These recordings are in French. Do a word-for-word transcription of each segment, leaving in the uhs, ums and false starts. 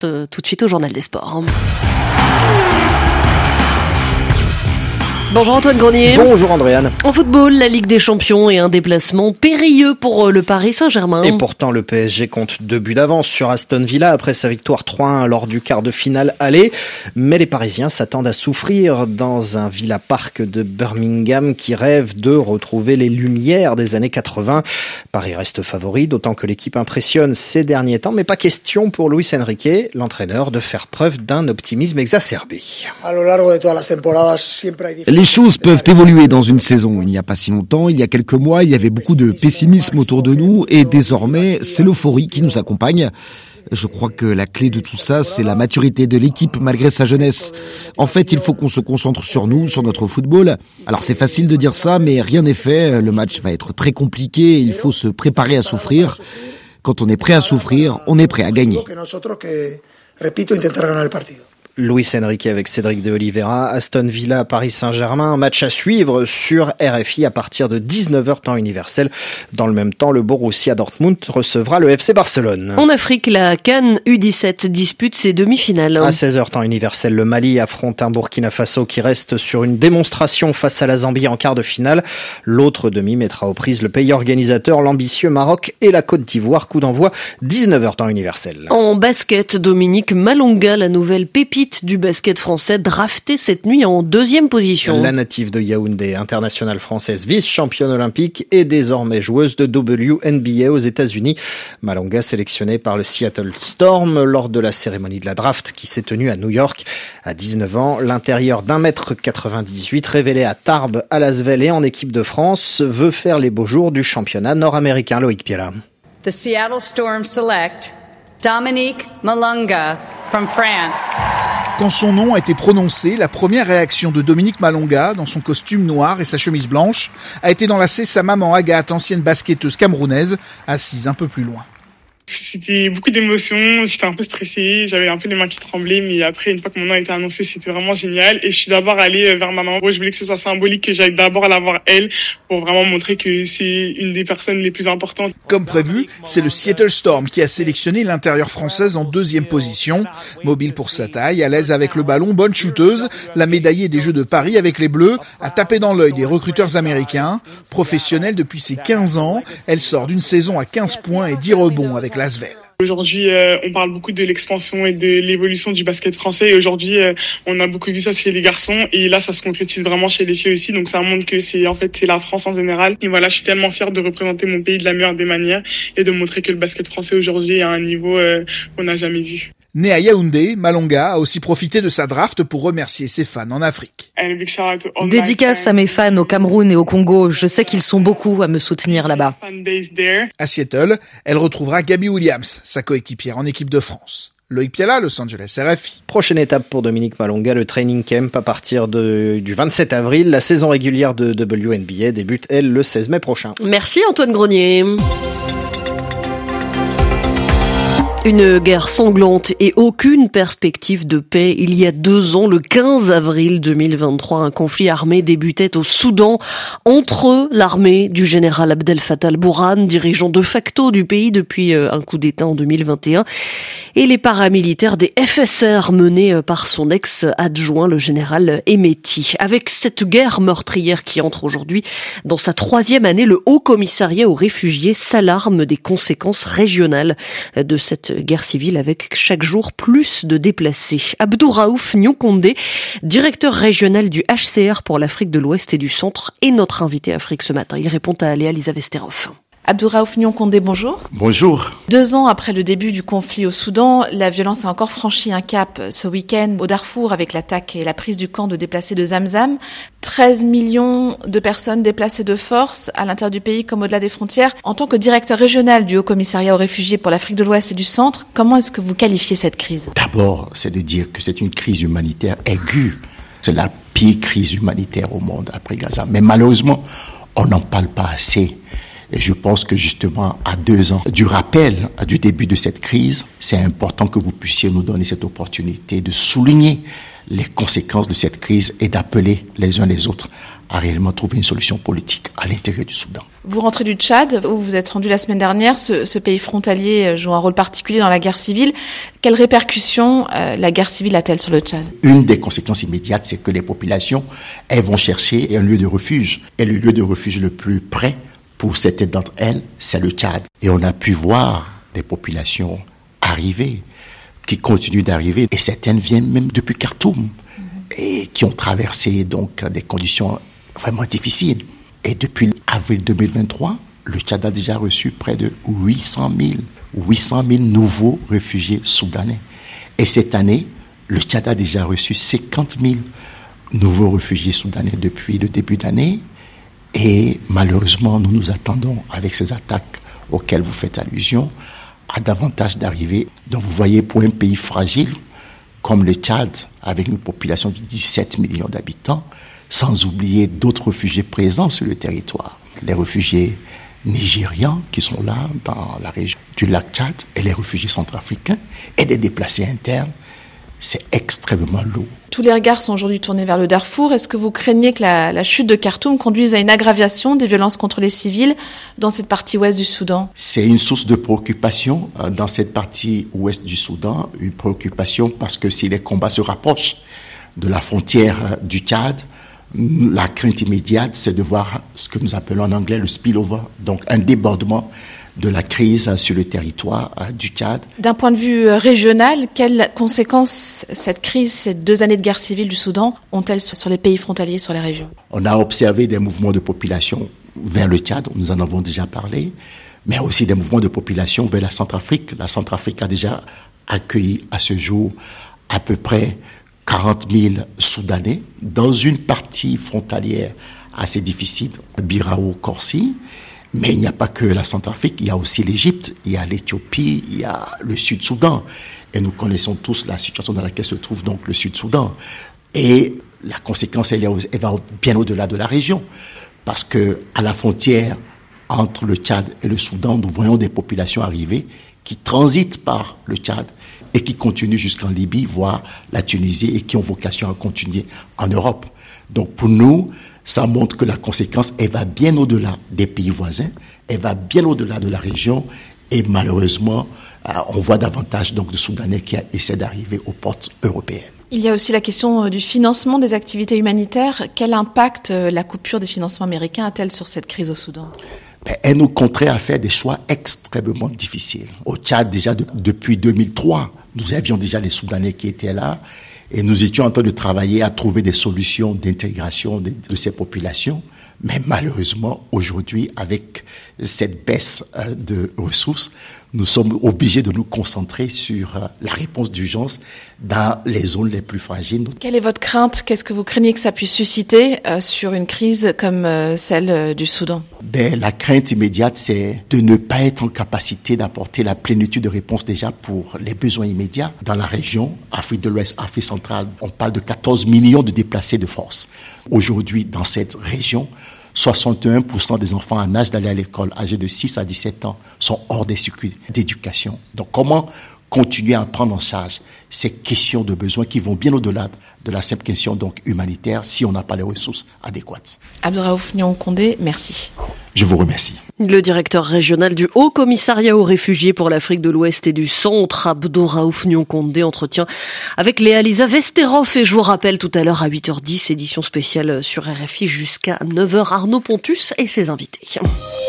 reste tout de suite au Journal des Sports. Bonjour Antoine Grenier. Bonjour Andréane. En football, la Ligue des Champions et un déplacement périlleux pour le Paris Saint-Germain. Et pourtant, le P S G compte deux buts d'avance sur Aston Villa après sa victoire trois un lors du quart de finale aller. Mais les Parisiens s'attendent à souffrir dans un Villa Park de Birmingham qui rêve de retrouver les lumières des années quatre-vingts. Paris reste favori, d'autant que l'équipe impressionne ces derniers temps. Mais pas question pour Luis Enrique, l'entraîneur, de faire preuve d'un optimisme exacerbé. Les choses peuvent évoluer dans une saison. Il n'y a pas si longtemps, il y a quelques mois, il y avait beaucoup de pessimisme autour de nous et désormais, c'est l'euphorie qui nous accompagne. Je crois que la clé de tout ça, c'est la maturité de l'équipe malgré sa jeunesse. En fait, il faut qu'on se concentre sur nous, sur notre football. Alors c'est facile de dire ça, mais rien n'est fait. Le match va être très compliqué, il faut se préparer à souffrir. Quand on est prêt à souffrir, on est prêt à gagner. Luis Enrique avec Cédric de Oliveira, Aston Villa, Paris Saint-Germain, un match à suivre sur R F I à partir de dix-neuf heures temps universel. Dans le même temps, le Borussia Dortmund recevra le F C Barcelone. En Afrique, la CAN U dix-sept dispute ses demi-finales. À seize heures temps universel, le Mali affronte un Burkina Faso qui reste sur une démonstration face à la Zambie en quart de finale. L'autre demi mettra aux prises le pays organisateur, l'ambitieux Maroc et la Côte d'Ivoire. Coup d'envoi dix-neuf heures temps universel. En basket, Dominique Malonga, la nouvelle pépite du basket français, drafté cette nuit en deuxième position. La native de Yaoundé, internationale française, vice-championne olympique et désormais joueuse de W N B A aux États-Unis. Malonga sélectionnée par le Seattle Storm lors de la cérémonie de la draft qui s'est tenue à New York. À dix-neuf ans, l'intérieur d'un mètre quatre-vingt-dix-huit, révélé à Tarbes, à Lasvel et en équipe de France, veut faire les beaux jours du championnat nord-américain. Loïc Piela. The Seattle Storm select Dominique Malonga from France. Quand son nom a été prononcé, la première réaction de Dominique Malonga, dans son costume noir et sa chemise blanche, a été d'enlacer sa maman Agathe, ancienne basketteuse camerounaise, assise un peu plus loin. C'était beaucoup d'émotions, j'étais un peu stressée, j'avais un peu les mains qui tremblaient, mais après, une fois que mon nom a été annoncé, c'était vraiment génial. Et je suis d'abord allée vers ma maman. Je voulais que ce soit symbolique, que j'aille d'abord la voir elle, pour vraiment montrer que c'est une des personnes les plus importantes. Comme prévu, c'est le Seattle Storm qui a sélectionné l'intérieure française en deuxième position. Mobile pour sa taille, à l'aise avec le ballon, bonne shooteuse, la médaillée des Jeux de Paris avec les Bleus a tapé dans l'œil des recruteurs américains. Professionnelle depuis ses quinze ans, elle sort d'une saison à quinze points et dix rebonds avec Lasvel. Aujourd'hui, euh, on parle beaucoup de l'expansion et de l'évolution du basket français. Et aujourd'hui, euh, on a beaucoup vu ça chez les garçons. Et là, ça se concrétise vraiment chez les filles aussi. Donc, ça montre que c'est, en fait, c'est la France en général. Et voilà, je suis tellement fière de représenter mon pays de la meilleure des manières et de montrer que le basket français aujourd'hui est à un niveau euh, qu'on n'a jamais vu. Née à Yaoundé, Malonga a aussi profité de sa draft pour remercier ses fans en Afrique. Dédicace à mes fans au Cameroun et au Congo. Je sais qu'ils sont beaucoup à me soutenir là-bas. À Seattle, elle retrouvera Gabby Williams, sa coéquipière en équipe de France. Loïc Piala, Los Angeles R F I. Prochaine étape pour Dominique Malonga, le training camp à partir de, du vingt-sept avril. La saison régulière de W N B A débute, elle, le seize mai prochain. Merci Antoine Grenier. Une guerre sanglante et aucune perspective de paix. Il y a deux ans, le quinze avril deux mille vingt-trois, un conflit armé débutait au Soudan entre l'armée du général Abdel Fattah al-Burhan, dirigeant de facto du pays depuis un coup d'État en deux mille vingt et un, et les paramilitaires des F S R menés par son ex-adjoint, le général Hemeti. Avec cette guerre meurtrière qui entre aujourd'hui dans sa troisième année, le Haut Commissariat aux réfugiés s'alarme des conséquences régionales de cette guerre civile avec chaque jour plus de déplacés. Abdouraouf Nyokondé, directeur régional du H C R pour l'Afrique de l'Ouest et du Centre, est notre invité Afrique ce matin. Il répond à Léa Lisa Vesterov. Abdouraouf Nyokondé, bonjour. Bonjour. Deux ans après le début du conflit au Soudan, la violence a encore franchi un cap ce week-end au Darfour avec l'attaque et la prise du camp de déplacés de Zamzam. treize millions de personnes déplacées de force à l'intérieur du pays comme au-delà des frontières. En tant que directeur régional du Haut Commissariat aux réfugiés pour l'Afrique de l'Ouest et du Centre, comment est-ce que vous qualifiez cette crise ? D'abord, c'est de dire que c'est une crise humanitaire aiguë. C'est la pire crise humanitaire au monde après Gaza. Mais malheureusement, on n'en parle pas assez. Et je pense que justement, à deux ans du rappel du début de cette crise, c'est important que vous puissiez nous donner cette opportunité de souligner les conséquences de cette crise et d'appeler les uns les autres à réellement trouver une solution politique à l'intérieur du Soudan. Vous rentrez du Tchad, où vous êtes rendu la semaine dernière. Ce, ce pays frontalier joue un rôle particulier dans la guerre civile. Quelles répercussions euh, la guerre civile a-t-elle sur le Tchad ? Une des conséquences immédiates, c'est que les populations, elles vont chercher un lieu de refuge. Et le lieu de refuge le plus près pour certaines d'entre elles, c'est le Tchad. Et on a pu voir des populations arriver, qui continuent d'arriver, et certaines viennent même depuis Khartoum, et qui ont traversé donc des conditions vraiment difficiles. Et depuis avril deux mille vingt-trois, le Tchad a déjà reçu près de huit cent mille nouveaux réfugiés soudanais. Et cette année, le Tchad a déjà reçu cinquante mille nouveaux réfugiés soudanais depuis le début d'année. Et malheureusement, nous nous attendons, avec ces attaques auxquelles vous faites allusion, à davantage d'arrivées. Donc vous voyez, pour un pays fragile comme le Tchad, avec une population de dix-sept millions d'habitants, sans oublier d'autres réfugiés présents sur le territoire. Les réfugiés nigérians qui sont là, dans la région du lac Tchad, et les réfugiés centrafricains, et des déplacés internes, c'est extrêmement lourd. Tous les regards sont aujourd'hui tournés vers le Darfour. Est-ce que vous craignez que la, la chute de Khartoum conduise à une aggravation des violences contre les civils dans cette partie ouest du Soudan ? C'est une source de préoccupation euh, dans cette partie ouest du Soudan, une préoccupation parce que si les combats se rapprochent de la frontière euh, du Tchad, la crainte immédiate, c'est de voir ce que nous appelons en anglais le spillover, donc un débordement de la crise sur le territoire du Tchad. D'un point de vue régional, quelles conséquences cette crise, ces deux années de guerre civile du Soudan, ont-elles sur les pays frontaliers, sur les régions ? On a observé des mouvements de population vers le Tchad, nous en avons déjà parlé, mais aussi des mouvements de population vers la Centrafrique. La Centrafrique a déjà accueilli à ce jour à peu près quarante mille Soudanais dans une partie frontalière assez difficile, Birao-Corsi. Mais il n'y a pas que la Centrafrique, il y a aussi l'Égypte, il y a l'Éthiopie, il y a le Sud-Soudan. Et nous connaissons tous la situation dans laquelle se trouve donc le Sud-Soudan. Et la conséquence, elle, elle va bien au-delà de la région. Parce que à la frontière entre le Tchad et le Soudan, nous voyons des populations arriver qui transitent par le Tchad et qui continuent jusqu'en Libye, voire la Tunisie, et qui ont vocation à continuer en Europe. Donc pour nous, ça montre que la conséquence, elle va bien au-delà des pays voisins, elle va bien au-delà de la région, et malheureusement, on voit davantage donc de Soudanais qui essaient d'arriver aux portes européennes. Il y a aussi la question du financement des activités humanitaires. Quel impact la coupure des financements américains a-t-elle sur cette crise au Soudan ? Ben, elle nous contraint à faire des choix extrêmement difficiles. Au Tchad, déjà de, depuis deux mille trois, nous avions déjà les Soudanais qui étaient là, et nous étions en train de travailler à trouver des solutions d'intégration de, de ces populations. Mais malheureusement, aujourd'hui, avec cette baisse euh, de ressources, nous sommes obligés de nous concentrer sur euh, la réponse d'urgence dans les zones les plus fragiles. Quelle est votre crainte ? Qu'est-ce que vous craignez que ça puisse susciter euh, sur une crise comme euh, celle euh, du Soudan ? Ben, la crainte immédiate, c'est de ne pas être en capacité d'apporter la plénitude de réponses déjà pour les besoins immédiats. Dans la région, Afrique de l'Ouest, Afrique centrale, on parle de quatorze millions de déplacés de force. Aujourd'hui, dans cette région, soixante et un pour cent des enfants en âge d'aller à l'école, âgés de six à dix-sept ans, sont hors des circuits d'éducation. Donc comment continuer à prendre en charge ces questions de besoins qui vont bien au-delà de la simple question donc humanitaire si on n'a pas les ressources adéquates. Abdouraouf Niang-Condé, merci. Je vous remercie. Le directeur régional du Haut Commissariat aux réfugiés pour l'Afrique de l'Ouest et du Centre, Abdouraouf Niang-Condé, entretien avec Léa-Lisa Vesterhoff. Et je vous rappelle tout à l'heure à huit heures dix, édition spéciale sur R F I jusqu'à neuf heures, Arnaud Pontus et ses invités.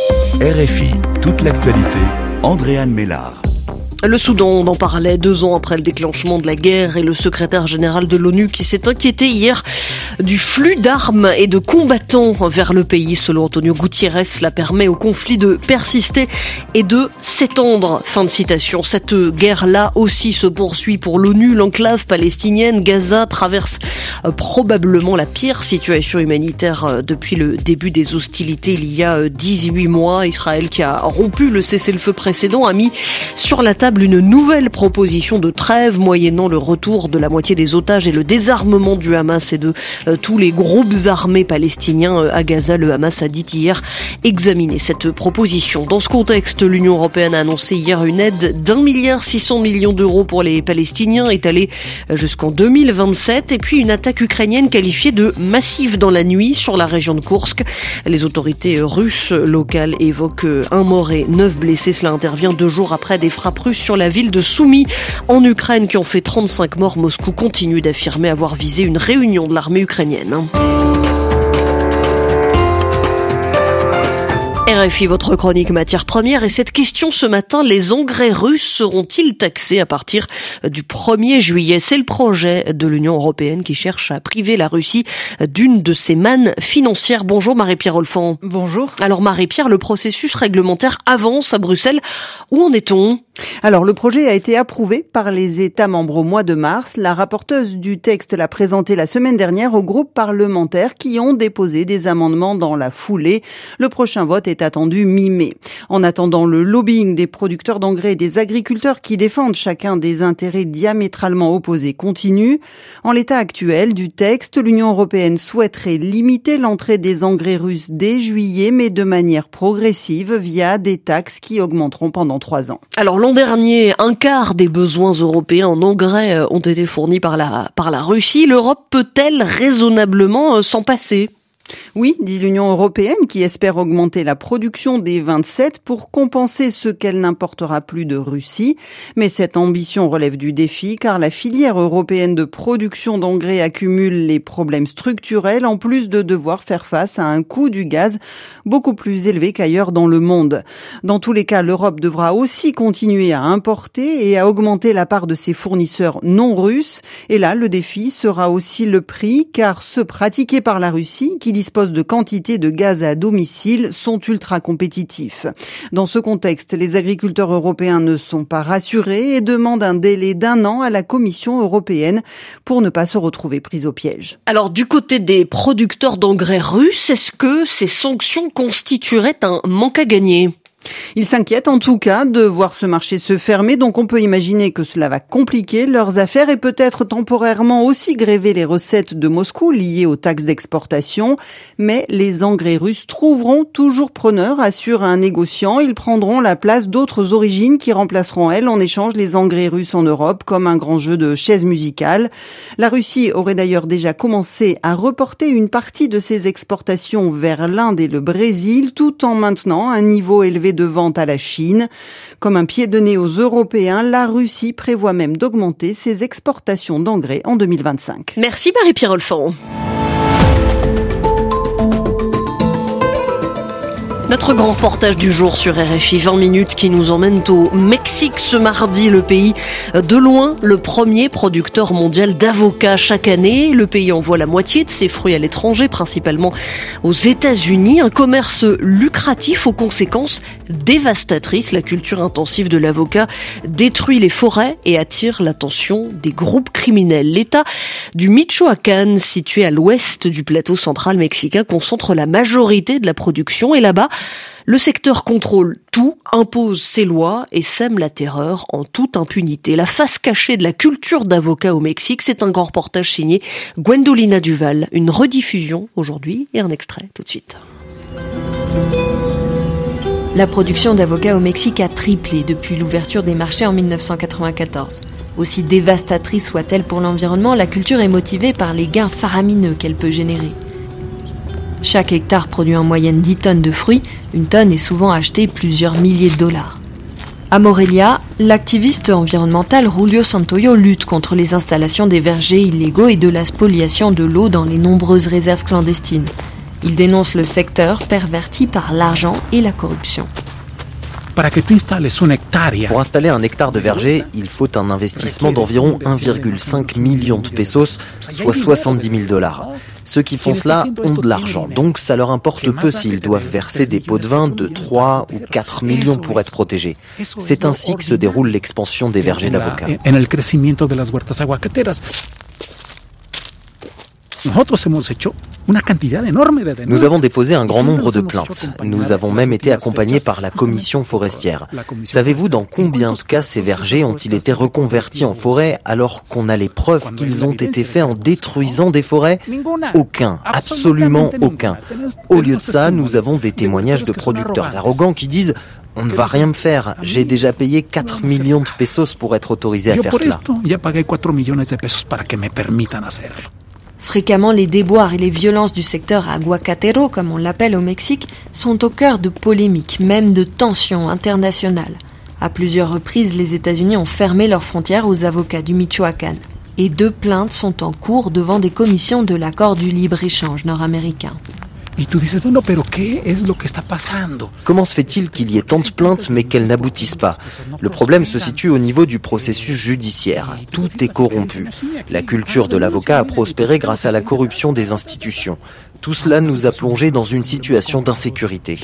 R F I, toute l'actualité, Andréane Mélard. Le Soudan, on en parlait deux ans après le déclenchement de la guerre, et le secrétaire général de l'ONU qui s'est inquiété hier du flux d'armes et de combattants vers le pays. Selon Antonio Gutiérrez, cela permet au conflit de persister et de s'étendre. Fin de citation. Cette guerre-là aussi se poursuit pour l'ONU. L'enclave palestinienne, Gaza, traverse probablement la pire situation humanitaire depuis le début des hostilités il y a dix-huit mois. Israël, qui a rompu le cessez-le-feu précédent, a mis sur la table table une nouvelle proposition de trêve moyennant le retour de la moitié des otages et le désarmement du Hamas et de euh, tous les groupes armés palestiniens à Gaza. Le Hamas a dit hier examiner cette proposition. Dans ce contexte, l'Union européenne a annoncé hier une aide d'un milliard six cents millions d'euros pour les Palestiniens étalée jusqu'en deux mille vingt-sept et puis une attaque ukrainienne qualifiée de massive dans la nuit sur la région de Koursk. Les autorités russes locales évoquent un mort et neuf blessés. Cela intervient deux jours après des frappes russes sur la ville de Soumy en Ukraine qui ont fait trente-cinq morts. Moscou continue d'affirmer avoir visé une réunion de l'armée ukrainienne. R F I, votre chronique matières premières. Et cette question ce matin, les engrais russes seront-ils taxés à partir du premier juillet? C'est le projet de l'Union européenne qui cherche à priver la Russie d'une de ses mannes financières. Bonjour Marie-Pierre Olfan. Bonjour. Alors Marie-Pierre, le processus réglementaire avance à Bruxelles. Où en est-on? Alors, le projet a été approuvé par les États membres au mois de mars. La rapporteuse du texte l'a présenté la semaine dernière aux groupes parlementaires qui ont déposé des amendements dans la foulée. Le prochain vote est attendu mi-mai. En attendant, le lobbying des producteurs d'engrais et des agriculteurs qui défendent chacun des intérêts diamétralement opposés continue. En l'état actuel du texte, l'Union européenne souhaiterait limiter l'entrée des engrais russes dès juillet, mais de manière progressive via des taxes qui augmenteront pendant trois ans. Alors, l'an dernier, un quart des besoins européens en engrais ont été fournis par la, par la Russie. L'Europe peut-elle raisonnablement s'en passer ? Oui, dit l'Union européenne qui espère augmenter la production des vingt-sept pour compenser ce qu'elle n'importera plus de Russie. Mais cette ambition relève du défi car la filière européenne de production d'engrais accumule les problèmes structurels en plus de devoir faire face à un coût du gaz beaucoup plus élevé qu'ailleurs dans le monde. Dans tous les cas, l'Europe devra aussi continuer à importer et à augmenter la part de ses fournisseurs non russes. Et là, le défi sera aussi le prix car ceux pratiqués par la Russie qui disposent de quantités de gaz à domicile sont ultra compétitifs. Dans ce contexte, les agriculteurs européens ne sont pas rassurés et demandent un délai d'un an à la Commission européenne pour ne pas se retrouver pris au piège. Alors, du côté des producteurs d'engrais russes, est-ce que ces sanctions constitueraient un manque à gagner ? Ils s'inquiètent en tout cas de voir ce marché se fermer, donc on peut imaginer que cela va compliquer leurs affaires et peut-être temporairement aussi gréver les recettes de Moscou liées aux taxes d'exportation. Mais les engrais russes trouveront toujours preneurs, assure un négociant. Ils prendront la place d'autres origines qui remplaceront, elles, en échange les engrais russes en Europe, comme un grand jeu de chaises musicales. La Russie aurait d'ailleurs déjà commencé à reporter une partie de ses exportations vers l'Inde et le Brésil, tout en maintenant un niveau élevé de vente à la Chine. Comme un pied de nez aux Européens, la Russie prévoit même d'augmenter ses exportations d'engrais en deux mille vingt-cinq. Merci Marie-Pierre Olfan. Notre grand reportage du jour sur R F I vingt minutes qui nous emmène au Mexique ce mardi. Le pays, de loin, le premier producteur mondial d'avocats chaque année. Le pays envoie la moitié de ses fruits à l'étranger, principalement aux États-Unis. Un commerce lucratif aux conséquences dévastatrices. La culture intensive de l'avocat détruit les forêts et attire l'attention des groupes criminels. L'État du Michoacán, situé à l'ouest du plateau central mexicain, concentre la majorité de la production et là-bas, le secteur contrôle tout, impose ses lois et sème la terreur en toute impunité. La face cachée de la culture d'avocat au Mexique, c'est un grand reportage signé Gwendolina Duval. Une rediffusion aujourd'hui et un extrait tout de suite. La production d'avocats au Mexique a triplé depuis l'ouverture des marchés en mille neuf cent quatre-vingt-quatorze. Aussi dévastatrice soit-elle pour l'environnement, la culture est motivée par les gains faramineux qu'elle peut générer. Chaque hectare produit en moyenne dix tonnes de fruits, une tonne est souvent achetée plusieurs milliers de dollars. À Morelia, l'activiste environnemental Julio Santoyo lutte contre les installations des vergers illégaux et de la spoliation de l'eau dans les nombreuses réserves clandestines. Il dénonce le secteur perverti par l'argent et la corruption. Pour installer un hectare de verger, il faut un investissement d'environ un virgule cinq million de pesos, soit soixante-dix mille dollars. Ceux qui font cela ont de l'argent, donc ça leur importe peu s'ils doivent verser des pots de vin de trois ou quatre millions pour être protégés. C'est ainsi que se déroule l'expansion des vergers d'avocats. Nous avons déposé un grand nombre de plaintes. Nous avons même été accompagnés par la commission forestière. Savez-vous dans combien de cas ces vergers ont-ils été reconvertis en forêt alors qu'on a les preuves qu'ils ont été faits en détruisant des forêts? Aucun, absolument aucun. Au lieu de ça, nous avons des témoignages de producteurs arrogants qui disent « On ne va rien me faire, j'ai déjà payé quatre millions de pesos pour être autorisé à faire cela ». Fréquemment, les déboires et les violences du secteur aguacatero, comme on l'appelle au Mexique, sont au cœur de polémiques, même de tensions internationales. À plusieurs reprises, les États-Unis ont fermé leurs frontières aux avocats du Michoacán. Et deux plaintes sont en cours devant des commissions de l'accord du libre-échange nord-américain. Comment se fait-il qu'il y ait tant de plaintes mais qu'elles n'aboutissent pas? Le problème se situe au niveau du processus judiciaire. Tout est corrompu. La culture de l'avocat a prospéré grâce à la corruption des institutions. Tout cela nous a plongés dans une situation d'insécurité.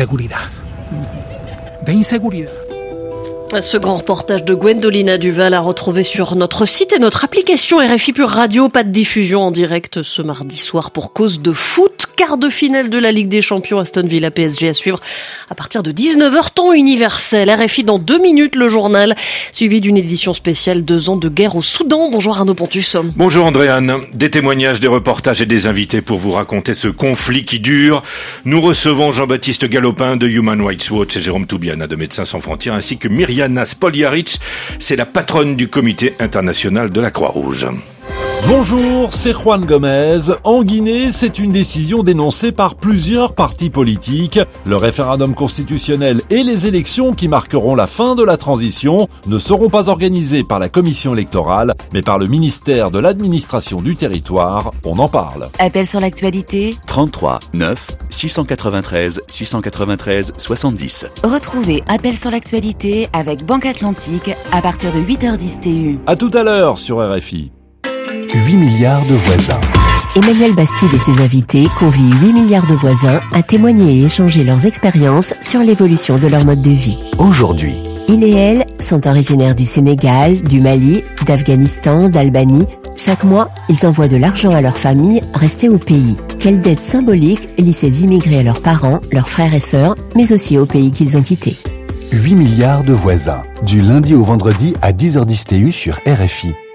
Ce grand reportage de Gwendolina Duval à retrouver sur notre site et notre application R F I Pure Radio. Pas de diffusion en direct ce mardi soir pour cause de foot. Quart de finale de la Ligue des Champions, Aston Villa P S G à suivre à partir de dix-neuf heures temps universel. R F I dans deux minutes le journal, suivi d'une édition spéciale deux ans de guerre au Soudan. Bonjour Arnaud Pontus. Bonjour Andréane. Des témoignages, des reportages et des invités pour vous raconter ce conflit qui dure. Nous recevons Jean-Baptiste Galopin de Human Rights Watch et Jérôme Toubiana de Médecins sans frontières ainsi que Mirjana Spoljaric, c'est la patronne du comité international de la Croix-Rouge. Bonjour, c'est Juan Gomez. En Guinée, c'est une décision dénoncée par plusieurs partis politiques. Le référendum constitutionnel et les élections qui marqueront la fin de la transition ne seront pas organisées par la commission électorale, mais par le ministère de l'administration du territoire. On en parle. Appel sur l'actualité trente-trois neuf six cent quatre-vingt-treize six cent quatre-vingt-treize soixante-dix. Retrouvez Appel sur l'actualité avec Banque Atlantique à partir de huit heures dix T U. À tout à l'heure sur R F I. huit milliards de voisins. Emmanuel Bastide et ses invités convient huit milliards de voisins à témoigner et échanger leurs expériences sur l'évolution de leur mode de vie. Aujourd'hui, ils et elles sont originaires du Sénégal, du Mali, d'Afghanistan, d'Albanie. Chaque mois, ils envoient de l'argent à leur famille restée au pays. Quelle dette symbolique lie ces immigrés à leurs parents, leurs frères et sœurs, mais aussi au pays qu'ils ont quitté. huit milliards de voisins. Du lundi au vendredi à dix heures dix T U sur R F I.